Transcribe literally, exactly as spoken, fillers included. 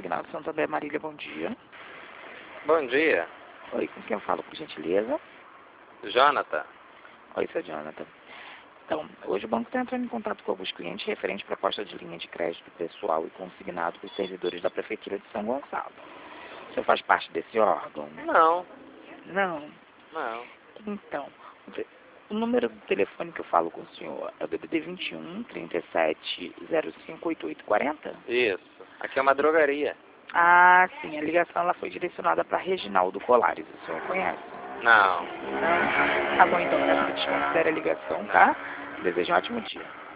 Consignado Santander, Marília, bom dia. Bom dia. Oi, com quem eu falo, por gentileza? Jonathan. Oi, seu Jonathan. Então, hoje o banco está entrando em contato com alguns clientes referente à proposta de linha de crédito pessoal e consignado para os servidores da Prefeitura de São Gonçalo. O senhor faz parte desse órgão? Não, Não. não. Então, o número do telefone que eu falo com o senhor é o D D D vinte e um, trinta e sete, zero cinco, oitenta e oito quarenta? Isso. Aqui é uma drogaria. Ah, sim, a ligação ela foi direcionada para Reginaldo Colares, o senhor conhece? Não. Não? Tá bom, então, peço que desconsidere a ligação, tá? Desejo um ótimo dia.